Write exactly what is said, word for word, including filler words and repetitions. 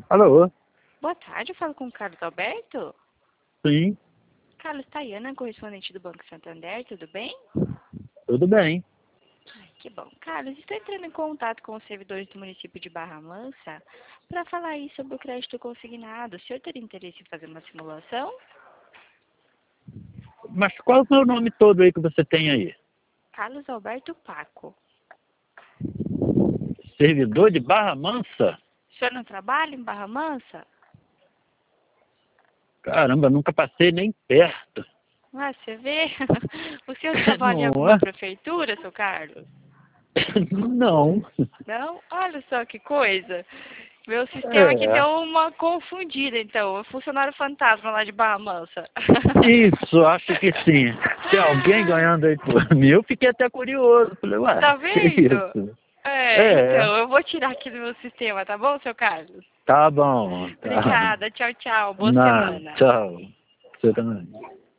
Alô? Boa tarde, eu falo com o Carlos Alberto. Sim, Carlos Tayana, correspondente do Banco Santander, tudo bem? tudo bem. Ai, que bom. Carlos, estou entrando em contato com os servidores do município de Barra Mansa para falar aí sobre o crédito consignado. O senhor teria interesse em fazer uma simulação? Mas qual é o nome todo aí que você tem aí? Carlos Alberto Paco. Servidor de Barra Mansa? O senhor não trabalha em Barra Mansa? Caramba, nunca passei nem perto. Ah, você vê? O senhor trabalha em Não alguma é? prefeitura, seu Carlos? Não. Não? Olha só que coisa. Meu sistema aqui É. deu uma confundida, então. É funcionário fantasma lá de Barra Mansa. Isso, acho que sim. Tem alguém ganhando aí por mim. Eu fiquei até curioso. Falei, ué, Tá que vendo? isso? É, É, então, eu vou tirar aqui do meu sistema, tá bom, seu Carlos? tá bom. Tá. Obrigada, tchau, tchau. Boa Não, semana. tchau. Você também.